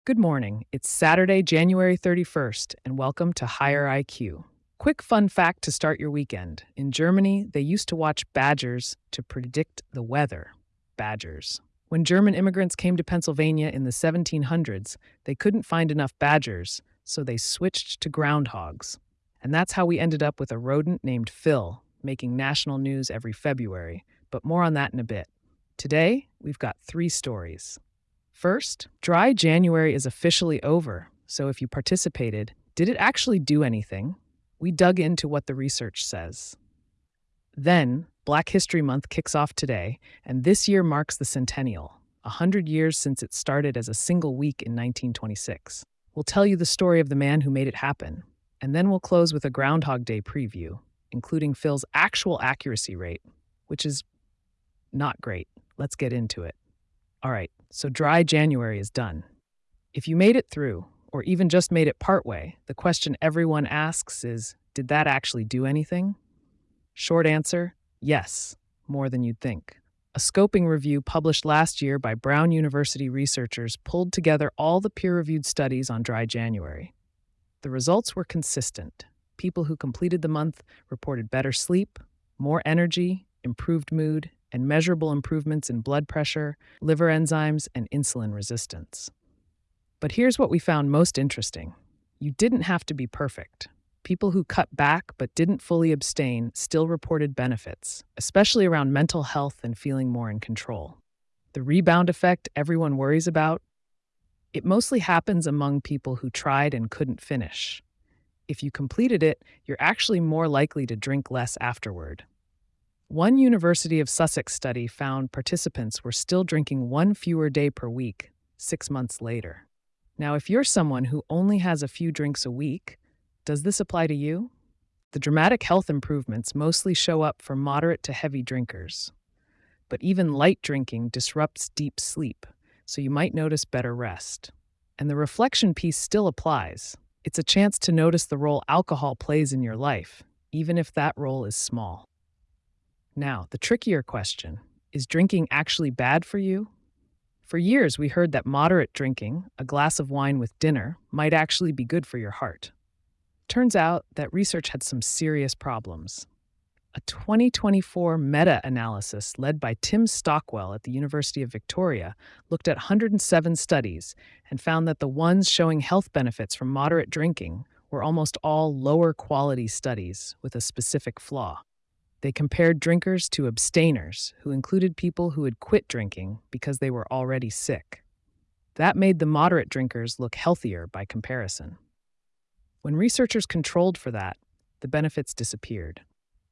Good morning. It's Saturday, January 31st, and welcome to Higher IQ. Quick fun fact to start your weekend. In Germany, they used to watch badgers to predict the weather. Badgers. When German immigrants came to Pennsylvania in the 1700s, they couldn't find enough badgers, so they switched to groundhogs. And that's how we ended up with a rodent named Phil, making national news every February. But more on that in a bit. Today, we've got three stories. First, dry January is officially over, so if you participated, did it actually do anything? We dug into what the research says. Then, Black History Month kicks off today, and this year marks the centennial, 100 years since it started as a single week in 1926. We'll tell you the story of the man who made it happen, and then we'll close with a Groundhog Day preview, including Phil's actual accuracy rate, which is not great. Let's get into it. All right, so dry January is done. If you made it through, or even just made it partway, the question everyone asks is, did that actually do anything? Short answer, yes, more than you'd think. A scoping review published last year by Brown University researchers pulled together all the peer-reviewed studies on dry January. The results were consistent. People who completed the month reported better sleep, more energy, improved mood, and measurable improvements in blood pressure, liver enzymes, and insulin resistance. But here's what we found most interesting. You didn't have to be perfect. People who cut back but didn't fully abstain still reported benefits, especially around mental health and feeling more in control. The rebound effect everyone worries about? It mostly happens among people who tried and couldn't finish. If you completed it, you're actually more likely to drink less afterward. One University of Sussex study found participants were still drinking one fewer day per week, 6 months later. Now, if you're someone who only has a few drinks a week, does this apply to you? The dramatic health improvements mostly show up for moderate to heavy drinkers. But even light drinking disrupts deep sleep, so you might notice better rest. And the reflection piece still applies. It's a chance to notice the role alcohol plays in your life, even if that role is small. Now, the trickier question, is drinking actually bad for you? For years, we heard that moderate drinking, a glass of wine with dinner, might actually be good for your heart. Turns out that research had some serious problems. A 2024 meta-analysis led by Tim Stockwell at the University of Victoria looked at 107 studies and found that the ones showing health benefits from moderate drinking were almost all lower quality studies with a specific flaw. They compared drinkers to abstainers, who included people who had quit drinking because they were already sick. That made the moderate drinkers look healthier by comparison. When researchers controlled for that, the benefits disappeared.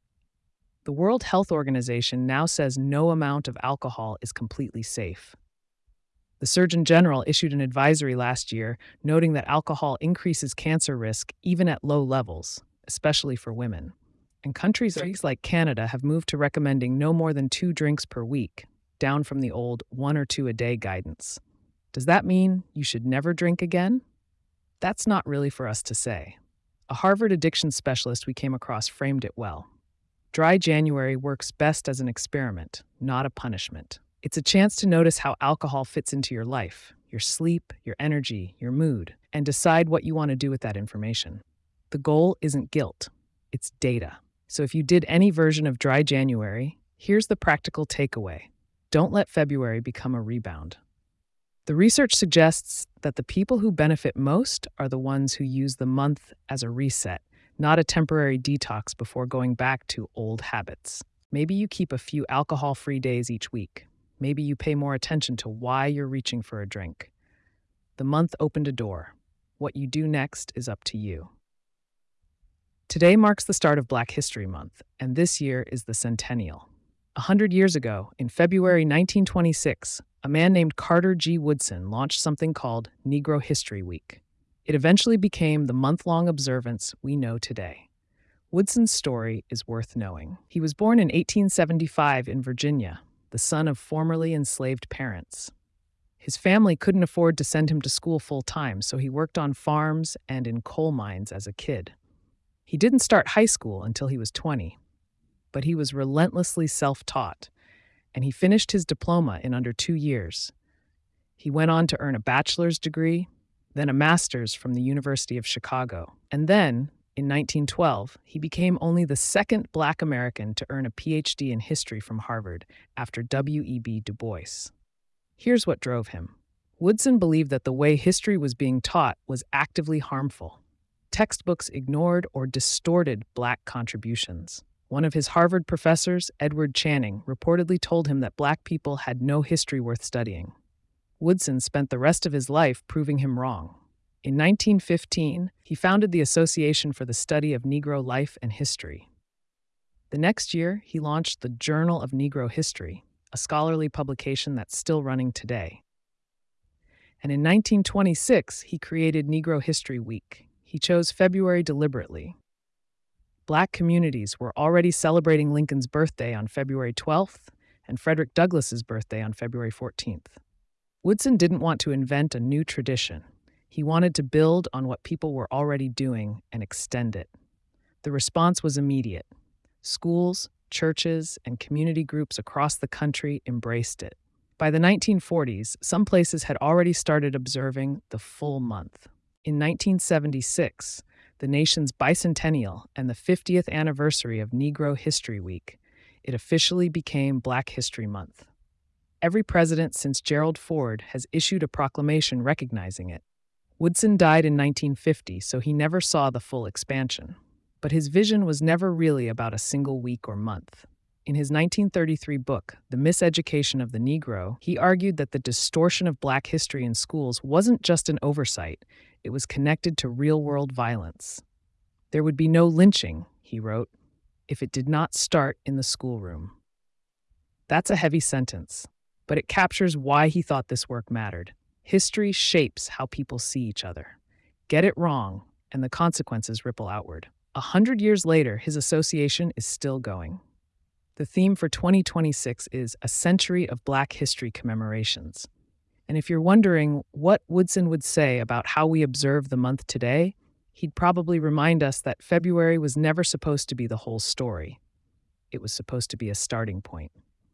The World Health Organization now says no amount of alcohol is completely safe. The Surgeon General issued an advisory last year noting that alcohol increases cancer risk even at low levels, especially for women. And countries like Canada have moved to recommending no more than 2 drinks per week, down from the old 1 or 2 a day guidance. Does that mean you should never drink again? That's not really for us to say. A Harvard addiction specialist we came across framed it well. Dry January works best as an experiment, not a punishment. It's a chance to notice how alcohol fits into your life, your sleep, your energy, your mood, and decide what you want to do with that information. The goal isn't guilt, it's data. So if you did any version of dry January, here's the practical takeaway. Don't let February become a rebound. The research suggests that the people who benefit most are the ones who use the month as a reset, not a temporary detox before going back to old habits. Maybe you keep a few alcohol-free days each week. Maybe you pay more attention to why you're reaching for a drink. The month opened a door. What you do next is up to you. Today marks the start of Black History Month, and this year is the centennial. 100 years ago, in February 1926, a man named Carter G. Woodson launched something called Negro History Week. It eventually became the month-long observance we know today. Woodson's story is worth knowing. He was born in 1875 in Virginia, the son of formerly enslaved parents. His family couldn't afford to send him to school full-time, so he worked on farms and in coal mines as a kid. He didn't start high school until he was 20, but he was relentlessly self-taught, and he finished his diploma in under 2 years. He went on to earn a bachelor's degree, then a master's from the University of Chicago. And then, in 1912, he became only the second Black American to earn a PhD in history from Harvard after W.E.B. Du Bois. Here's what drove him. Woodson believed that the way history was being taught was actively harmful. Textbooks ignored or distorted Black contributions. One of his Harvard professors, Edward Channing, reportedly told him that Black people had no history worth studying. Woodson spent the rest of his life proving him wrong. In 1915, he founded the Association for the Study of Negro Life and History. The next year, he launched the Journal of Negro History, a scholarly publication that's still running today. And in 1926, he created Negro History Week. He chose February deliberately. Black communities were already celebrating Lincoln's birthday on February 12th and Frederick Douglass's birthday on February 14th. Woodson didn't want to invent a new tradition. He wanted to build on what people were already doing and extend it. The response was immediate. Schools, churches, and community groups across the country embraced it. By the 1940s, some places had already started observing the full month. In 1976, the nation's bicentennial and the 50th anniversary of Negro History Week, it officially became Black History Month. Every president since Gerald Ford has issued a proclamation recognizing it. Woodson died in 1950, so he never saw the full expansion. But his vision was never really about a single week or month. In his 1933 book, The Miseducation of the Negro, he argued that the distortion of Black history in schools wasn't just an oversight, it was connected to real-world violence. There would be no lynching, he wrote, if it did not start in the schoolroom. That's a heavy sentence, but it captures why he thought this work mattered. History shapes how people see each other. Get it wrong, and the consequences ripple outward. 100 years later, his association is still going. The theme for 2026 is A Century of Black History Commemorations. And if you're wondering what Woodson would say about how we observe the month today, he'd probably remind us that February was never supposed to be the whole story. It was supposed to be a starting point.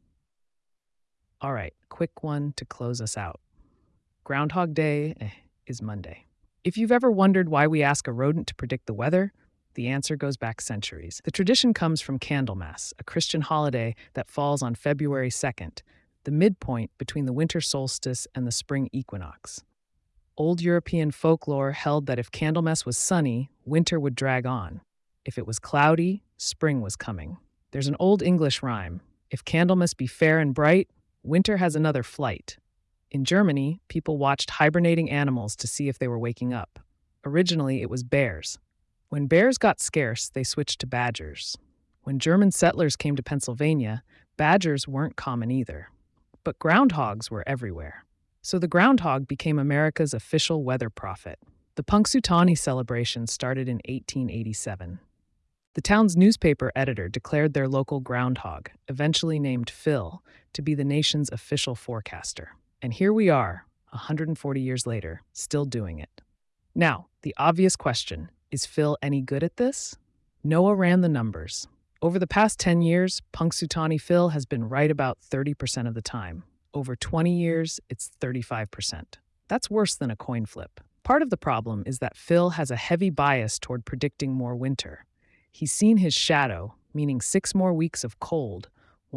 All right, quick one to close us out. Groundhog Day is Monday. If you've ever wondered why we ask a rodent to predict the weather, the answer goes back centuries. The tradition comes from Candlemas, a Christian holiday that falls on February 2nd, the midpoint between the winter solstice and the spring equinox. Old European folklore held that if Candlemas was sunny, winter would drag on. If it was cloudy, spring was coming. There's an old English rhyme, if Candlemas be fair and bright, winter has another flight. In Germany, people watched hibernating animals to see if they were waking up. Originally, it was bears. When bears got scarce, they switched to badgers. When German settlers came to Pennsylvania, badgers weren't common either. But groundhogs were everywhere. So the groundhog became America's official weather prophet. The Punxsutawney celebration started in 1887. The town's newspaper editor declared their local groundhog, eventually named Phil, to be the nation's official forecaster. And here we are, 140 years later, still doing it. Now, the obvious question, is Phil any good at this? NOAA ran the numbers. Over the past 10 years, Punxsutawney Phil has been right about 30% of the time. Over 20 years, it's 35%. That's worse than a coin flip. Part of the problem is that Phil has a heavy bias toward predicting more winter. He's seen his shadow, meaning 6 more weeks of cold,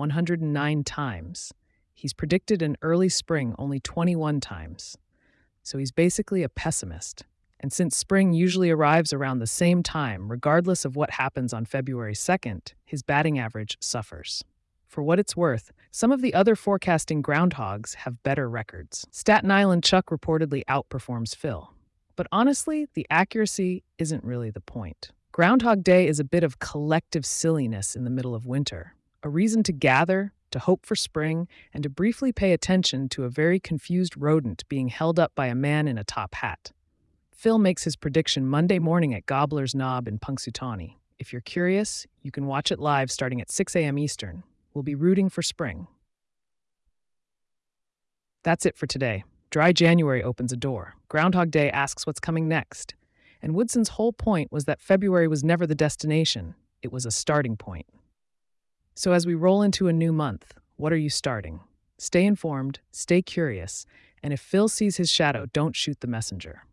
109 times. He's predicted an early spring only 21 times. So he's basically a pessimist. And since spring usually arrives around the same time, regardless of what happens on February 2nd, his batting average suffers. For what it's worth, some of the other forecasting groundhogs have better records. Staten Island Chuck reportedly outperforms Phil. But honestly, the accuracy isn't really the point. Groundhog Day is a bit of collective silliness in the middle of winter, a reason to gather, to hope for spring, and to briefly pay attention to a very confused rodent being held up by a man in a top hat. Phil makes his prediction Monday morning at Gobbler's Knob in Punxsutawney. If you're curious, you can watch it live starting at 6 a.m. Eastern. We'll be rooting for spring. That's it for today. Dry January opens a door. Groundhog Day asks what's coming next. And Woodson's whole point was that February was never the destination. It was a starting point. So as we roll into a new month, what are you starting? Stay informed, stay curious, and if Phil sees his shadow, don't shoot the messenger.